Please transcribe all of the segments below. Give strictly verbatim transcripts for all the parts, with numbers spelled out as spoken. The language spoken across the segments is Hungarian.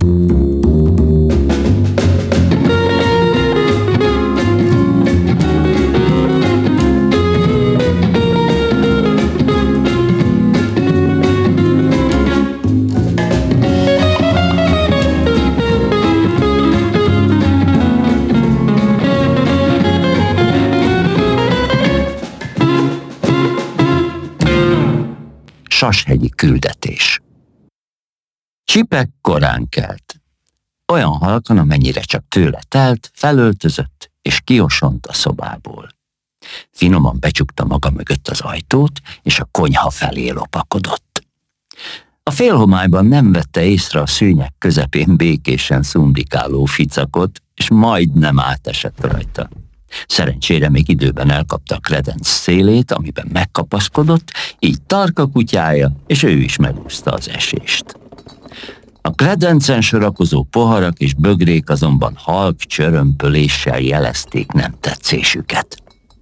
Sashegyi küldetés. Csipek korán kelt. Olyan halkan, amennyire csak tőle telt, felöltözött és kiosont a szobából. Finoman becsukta maga mögött az ajtót, és a konyha felé lopakodott. A félhomályban nem vette észre a szőnyeg közepén békésen szundikáló ficakot, és majdnem átesett rajta. Szerencsére még időben elkapta a kredenc szélét, amiben megkapaszkodott, így Tarka kutyája, és ő is megúszta az esést. A kredencen sorakozó poharak és bögrék azonban halk csörömpöléssel jelezték nem tetszésüket.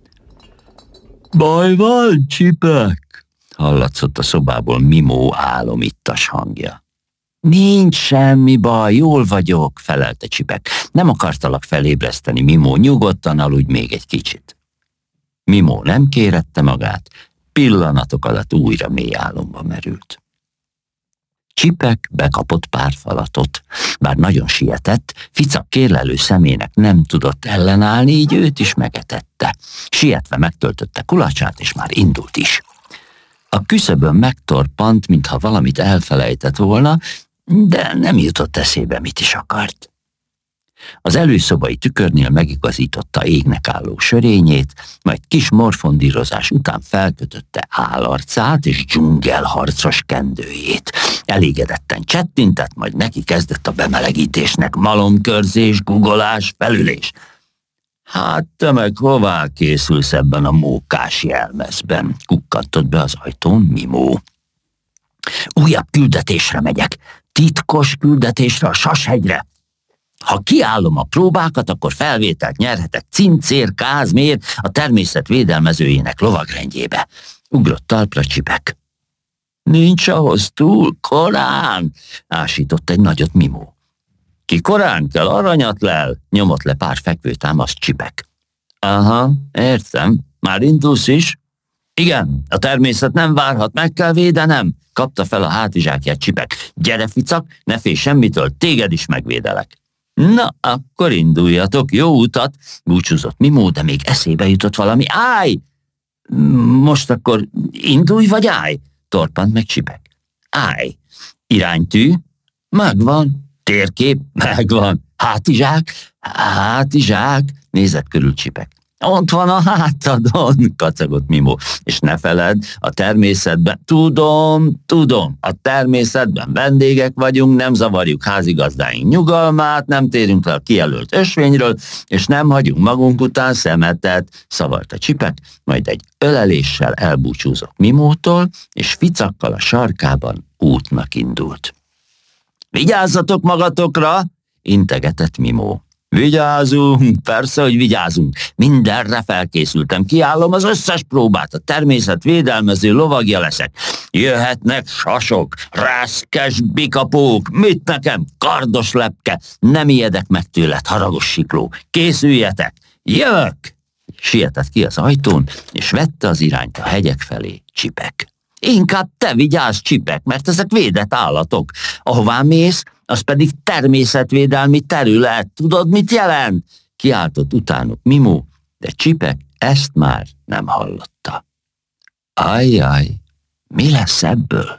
Baj van, Csipek? Hallatszott a szobából Mimó álomittas hangja. Nincs semmi baj, jól vagyok, felelte Csipek. Nem akartalak felébreszteni, Mimó, nyugodtan aludj még egy kicsit. Mimó nem kérette magát, pillanatok alatt újra mély álomba merült. Csipek bekapott pár falatot. Bár nagyon sietett, Ficak kérlelő szemének nem tudott ellenállni, így őt is megetette. Sietve megtöltötte kulacsát, és már indult is. A küszöbön megtorpant, mintha valamit elfelejtett volna, de nem jutott eszébe, mit is akart. Az előszobai tükörnél megigazította égnek álló sörényét, majd kis morfondírozás után felkötötte állarcát és dzsungelharcos kendőjét. Elégedetten csettintett, majd neki kezdett a bemelegítésnek, malomkörzés, guggolás, felülés. Hát te meg hová készülsz ebben a mókás jelmezben? Kukkantott be az ajtón Mimó. Újabb küldetésre megyek, titkos küldetésre a Sashegyre. Ha kiállom a próbákat, akkor felvételt nyerhetek Cincér Kázmér a természet védelmezőjének lovagrendjébe. Ugrott talpra Csipek. Nincs ahhoz túl korán, ásított egy nagyot Mimó. Ki korán kell, aranyat lel, nyomott le pár fekvőtámaszt Csipek. Aha, értem, már indulsz is? Igen, a természet nem várhat, meg kell védenem, kapta fel a hátizsákját Csipek. Gyere, Ficak, ne félj semmitől, téged is megvédelek. Na, akkor induljatok, jó utat, búcsúzott Mimó, de még eszébe jutott valami. Állj! Most akkor indulj, vagy állj? Torpant meg Csipek. Állj! Iránytű? Megvan. Térkép? Megvan. Hátizsák? Hátizsák? Nézett körül Csipek. Ott van a hátadon, kacagott Mimó. És ne feledd, a természetben, tudom, tudom, a természetben vendégek vagyunk, nem zavarjuk házigazdáink nyugalmát, nem térünk le a kijelölt ösvényről, és nem hagyunk magunk után szemetet, szavalta Csipek, majd egy öleléssel elbúcsúzott Mimótól, és Ficakkal a sarkában útnak indult. Vigyázzatok magatokra, integetett Mimó. Vigyázunk, persze, hogy vigyázunk. Mindenre felkészültem, kiállom az összes próbát, a természet védelmező lovagja leszek. Jöhetnek sasok, reszkes bikapók, mit nekem, kardos lepke, nem ijedek meg tőled, haragos sikló. Készüljetek, jövök! Sietett ki az ajtón, és vette az irányt a hegyek felé Csipek. Inkább te vigyázz, Csipek, mert ezek védett állatok. Ahová mész, az pedig természetvédelmi terület. Tudod, mit jelent? Kiáltott utánuk Mimó, de Csipek ezt már nem hallotta. Ajjaj, mi lesz ebből?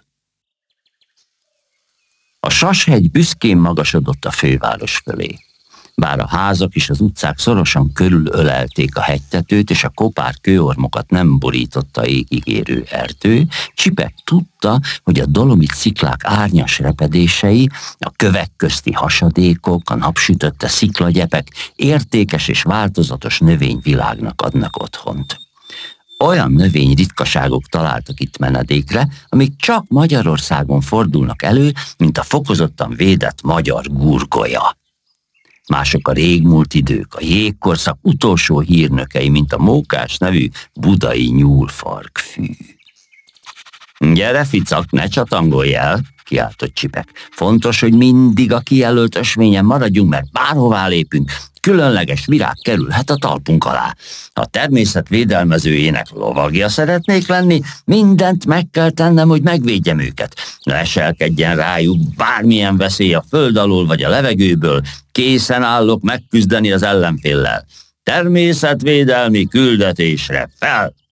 A Sashegy büszkén magasodott a főváros fölé. Bár a házak és az utcák szorosan körülölelték a hegytetőt, és a kopár kőormokat nem borította égig érő erdő, Csipek tudta, hogy a dolomit sziklák árnyas repedései, a kövek közti hasadékok, a napsütötte sziklagyepek értékes és változatos növényvilágnak adnak otthont. Olyan növényritkaságok találtak itt menedékre, amik csak Magyarországon fordulnak elő, mint a fokozottan védett magyar gurgolya. Mások a régmúlt idők, a jégkorszak utolsó hírnökei, mint a mókás nevű budai nyúlfarkfű. Gyere, Ficak, ne csatangolj el, kiáltott Csipek. Fontos, hogy mindig a kijelölt ösvényen maradjunk, mert bárhová lépünk, különleges virág kerülhet a talpunk alá. A természet védelmezőjének lovagja szeretnék lenni, mindent meg kell tennem, hogy megvédjem őket. Leselkedjen rájuk bármilyen veszély a föld alól vagy a levegőből, készen állok megküzdeni az ellenféllel. Természetvédelmi küldetésre fel!